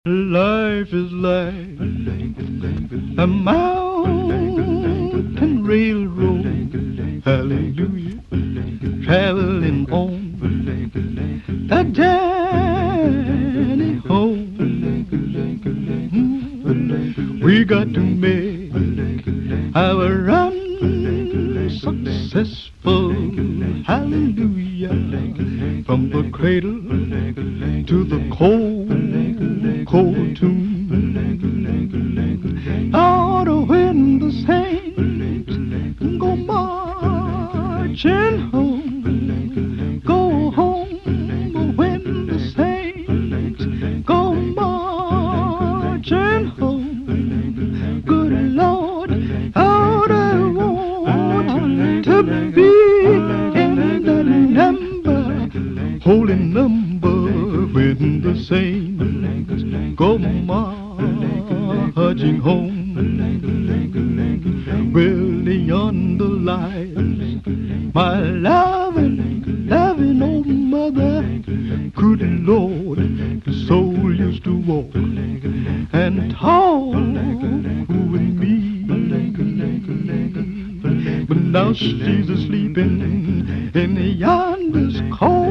Life is like a mountain railroad, hallelujah, traveling on the journey home. We got to make our run successful, hallelujah, from the cradle to the cold tune. Out when the saints go marching home, go home when the saints go marching home. Good Lord, how I want to be in the number, holy number, when the saints go marching home. Well, yonder lies my loving old mother. Good Lord, the soul used to walk and talk with me, but now she's asleep in yonder's cold